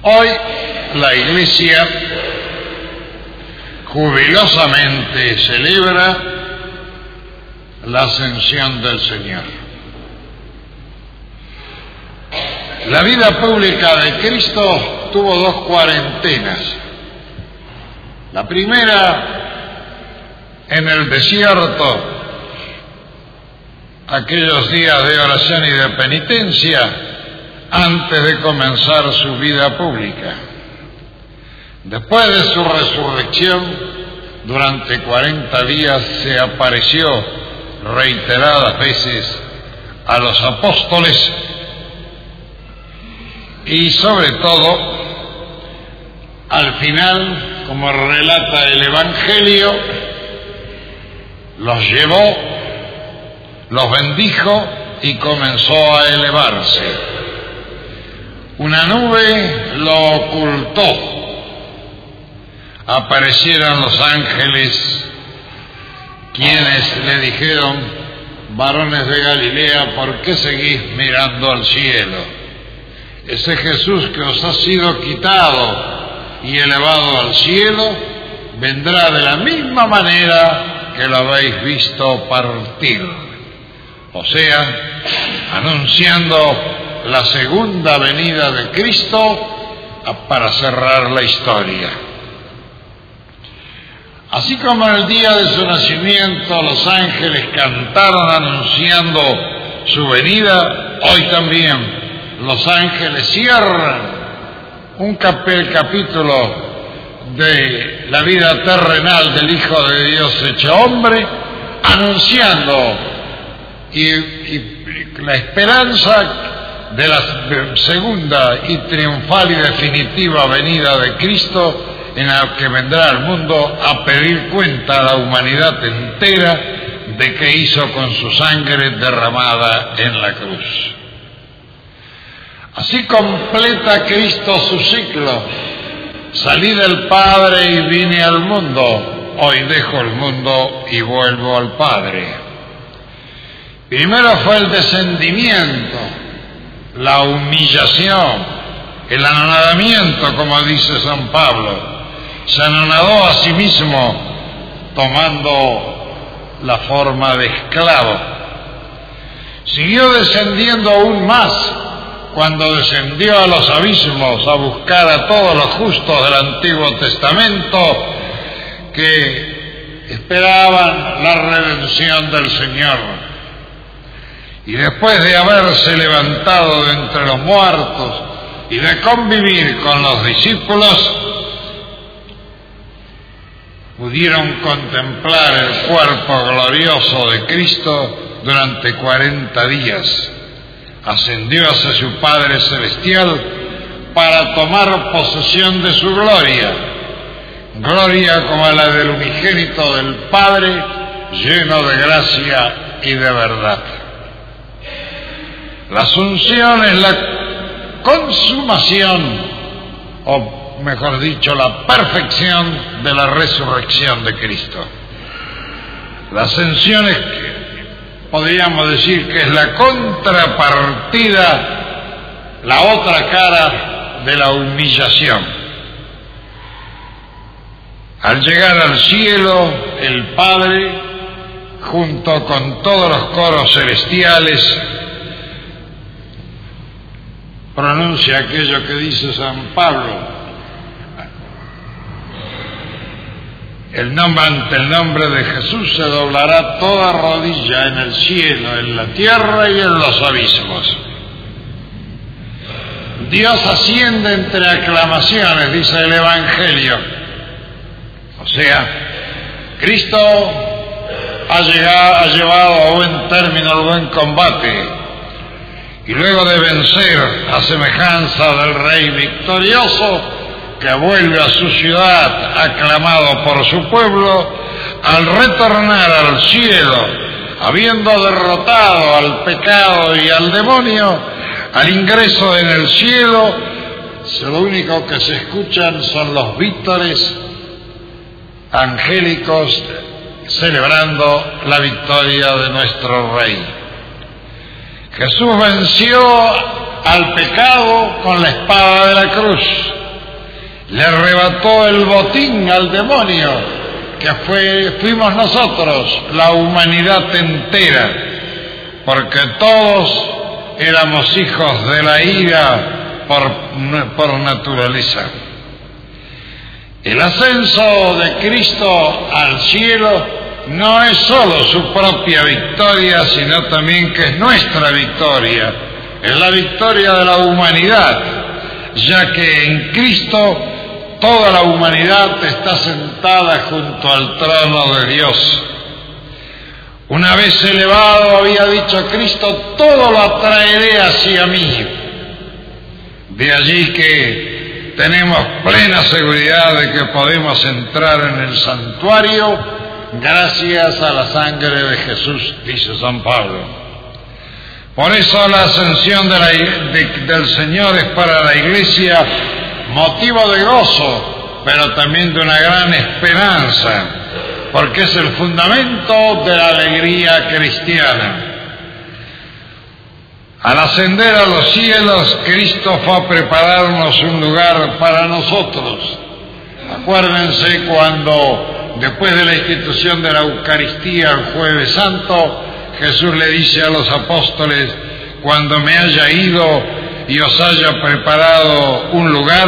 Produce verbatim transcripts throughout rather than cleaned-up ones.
Hoy la Iglesia jubilosamente celebra la ascensión del Señor. La vida pública de Cristo tuvo dos cuarentenas. La primera en el desierto, aquellos días de oración y de penitencia antes de comenzar su vida pública. Después de su resurrección, durante cuarenta días se apareció reiteradas veces a los apóstoles y sobre todo al final, como relata el Evangelio, los llevó, los bendijo y comenzó a elevarse. Una nube lo ocultó. Aparecieron los ángeles, quienes le dijeron: varones de Galilea, ¿por qué seguís mirando al cielo? Ese Jesús que os ha sido quitado y elevado al cielo, vendrá de la misma manera que lo habéis visto partir. O sea, anunciando la segunda venida de Cristo para cerrar la historia. Así como en el día de su nacimiento los ángeles cantaron anunciando su venida, hoy también los ángeles cierran un cap- capítulo de la vida terrenal del Hijo de Dios hecho hombre, anunciando y, y la esperanza de la segunda y triunfal y definitiva venida de Cristo, en la que vendrá al mundo a pedir cuenta a la humanidad entera de qué hizo con su sangre derramada en la cruz. Así completa Cristo su ciclo. Salí del Padre y vine al mundo. Hoy dejo el mundo y vuelvo al Padre. Primero fue el descendimiento, la humillación, el anonadamiento, como dice San Pablo. Se anonadó a sí mismo, tomando la forma de esclavo. Siguió descendiendo aún más cuando descendió a los abismos a buscar a todos los justos del Antiguo Testamento que esperaban la redención del Señor. Y después de haberse levantado de entre los muertos y de convivir con los discípulos, pudieron contemplar el cuerpo glorioso de Cristo durante cuarenta días. Ascendió hacia su Padre Celestial para tomar posesión de su gloria, gloria como la del unigénito del Padre, lleno de gracia y de verdad. La asunción es la consumación, o mejor dicho, la perfección de la resurrección de Cristo. La ascensión es, podríamos decir, que es la contrapartida, la otra cara de la humillación. Al llegar al cielo, el Padre, junto con todos los coros celestiales, pronuncia aquello que dice San Pablo: el nombre, ante el nombre de Jesús se doblará toda rodilla en el cielo, en la tierra y en los abismos. Dios asciende entre aclamaciones, dice el Evangelio. O sea, Cristo ha, llegado, ha llevado a buen término el buen combate, y luego de vencer a semejanza del Rey victorioso, que vuelve a su ciudad aclamado por su pueblo, al retornar al cielo, habiendo derrotado al pecado y al demonio, al ingreso en el cielo, lo único que se escuchan son los vítores angélicos celebrando la victoria de nuestro Rey. Jesús venció al pecado con la espada de la cruz. Le arrebató el botín al demonio, que fue, fuimos nosotros, la humanidad entera, porque todos éramos hijos de la ira por, por naturaleza. El ascenso de Cristo al cielo no es solo su propia victoria, sino también que es nuestra victoria. Es la victoria de la humanidad, ya que en Cristo toda la humanidad está sentada junto al trono de Dios. Una vez elevado, había dicho Cristo, todo lo atraeré hacia mí. De allí que tenemos plena seguridad de que podemos entrar en el santuario gracias a la sangre de Jesús, dice San Pablo. Por eso la ascensión de la, de, del Señor es para la Iglesia motivo de gozo, pero también de una gran esperanza, porque es el fundamento de la alegría cristiana. Al ascender a los cielos, Cristo fue a prepararnos un lugar para nosotros. Acuérdense cuando, después de la institución de la Eucaristía el Jueves Santo, Jesús le dice a los apóstoles: cuando me haya ido y os haya preparado un lugar,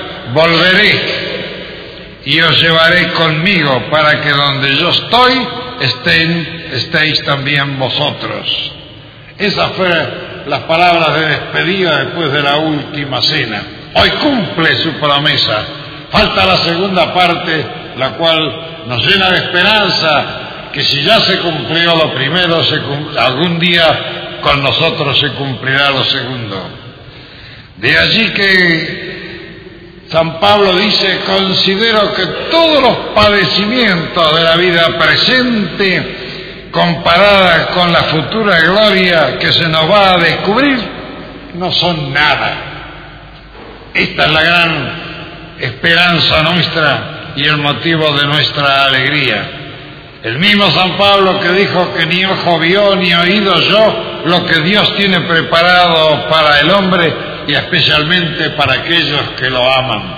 volveré y os llevaré conmigo, para que donde yo estoy, estén, estéis también vosotros. Esas fueron las palabras de despedida después de la última cena. Hoy cumple su promesa. Falta la segunda parte, la cual nos llena de esperanza, que si ya se cumplió lo primero, se cum- algún día con nosotros se cumplirá lo segundo. De allí que San Pablo dice: considero que todos los padecimientos de la vida presente, comparadas con la futura gloria que se nos va a descubrir, no son nada. Esta es la gran esperanza nuestra y el motivo de nuestra alegría. El mismo San Pablo que dijo que ni ojo vio ni oído yo lo que Dios tiene preparado para el hombre y especialmente para aquellos que lo aman.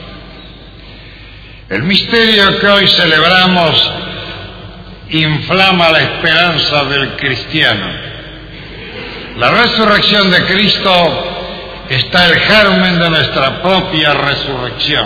El misterio que hoy celebramos inflama la esperanza del cristiano. La resurrección de Cristo está el germen de nuestra propia resurrección.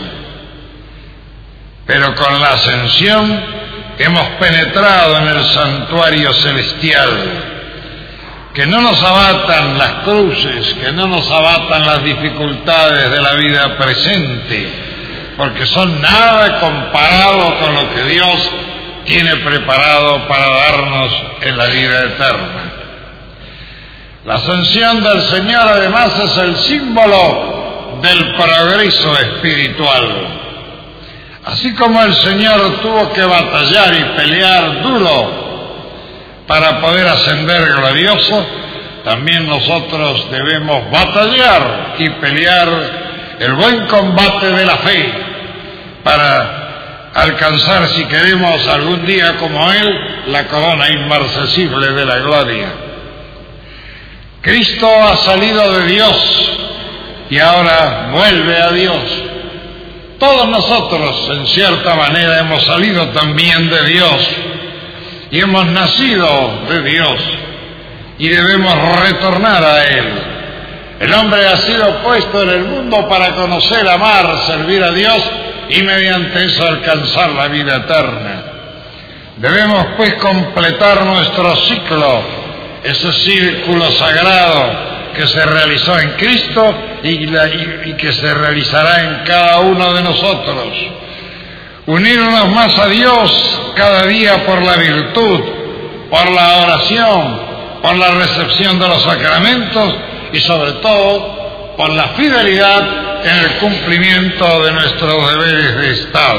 Pero con la ascensión hemos penetrado en el santuario celestial. Que no nos abatan las cruces, que no nos abatan las dificultades de la vida presente, porque son nada comparado con lo que Dios tiene preparado para darnos en la vida eterna. La ascensión del Señor además es el símbolo del progreso espiritual. Así como el Señor tuvo que batallar y pelear duro para poder ascender glorioso, también nosotros debemos batallar y pelear el buen combate de la fe para alcanzar, si queremos algún día como Él, la corona inmarcesible de la gloria. Cristo ha salido de Dios y ahora vuelve a Dios. Todos nosotros, en cierta manera, hemos salido también de Dios y hemos nacido de Dios y debemos retornar a Él. El hombre ha sido puesto en el mundo para conocer, amar, servir a Dios y mediante eso alcanzar la vida eterna. Debemos pues completar nuestro ciclo, ese círculo sagrado que se realizó en Cristo y, la, y, y que se realizará en cada uno de nosotros. Unirnos más a Dios cada día por la virtud, por la oración, por la recepción de los sacramentos y sobre todo por la fidelidad en el cumplimiento de nuestros deberes de Estado.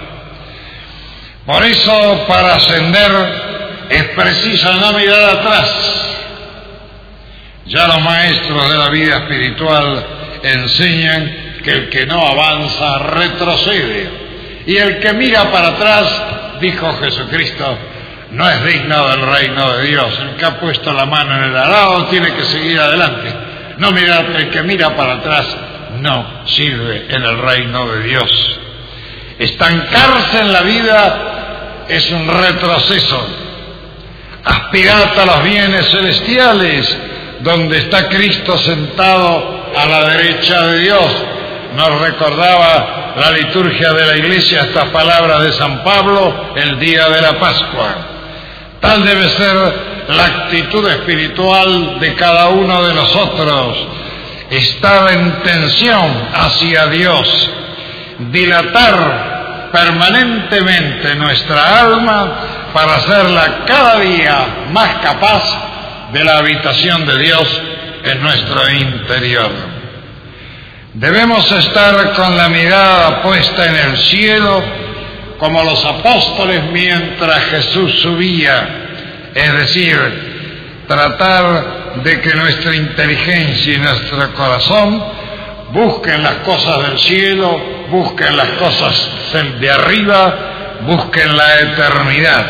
Por eso, para ascender es preciso no mirar atrás. Ya los maestros de la vida espiritual enseñan que el que no avanza retrocede, y el que mira para atrás, dijo Jesucristo, no es digno del reino de Dios. El que ha puesto la mano en el arado tiene que seguir adelante. No mirar, el que mira para atrás no sirve en el reino de Dios. Estancarse en la vida es un retroceso. Aspirad a los bienes celestiales, donde está Cristo sentado a la derecha de Dios. Nos recordaba la liturgia de la Iglesia estas palabras de San Pablo el día de la Pascua. Tal debe ser la actitud espiritual de cada uno de nosotros, estar en tensión hacia Dios, dilatar permanentemente nuestra alma para hacerla cada día más capaz de la habitación de Dios en nuestro interior. Debemos estar con la mirada puesta en el cielo, como los apóstoles mientras Jesús subía, es decir, tratar de que nuestra inteligencia y nuestro corazón busquen las cosas del cielo, busquen las cosas de arriba, busquen la eternidad.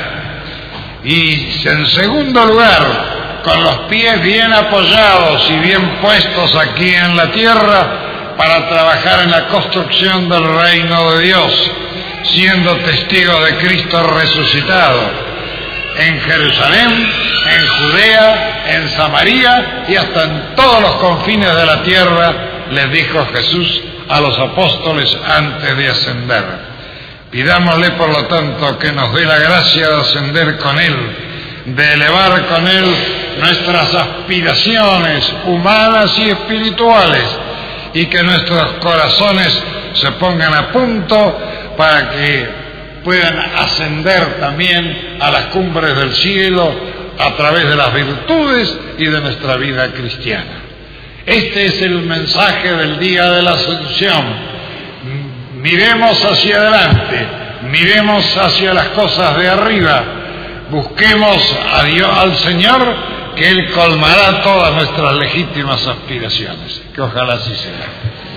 Y en segundo lugar, con los pies bien apoyados y bien puestos aquí en la tierra, para trabajar en la construcción del reino de Dios, siendo testigos de Cristo resucitado en Jerusalén, en Judea, en Samaria y hasta en todos los confines de la tierra, les dijo Jesús a los apóstoles antes de ascender. Pidámosle, por lo tanto, que nos dé la gracia de ascender con Él, de elevar con Él nuestras aspiraciones humanas y espirituales, y que nuestros corazones se pongan a punto para que puedan ascender también a las cumbres del cielo a través de las virtudes y de nuestra vida cristiana. Este es el mensaje del día de la Asunción. Miremos hacia adelante, miremos hacia las cosas de arriba, busquemos a Dios, al Señor, que Él colmará todas nuestras legítimas aspiraciones. Que ojalá así sea.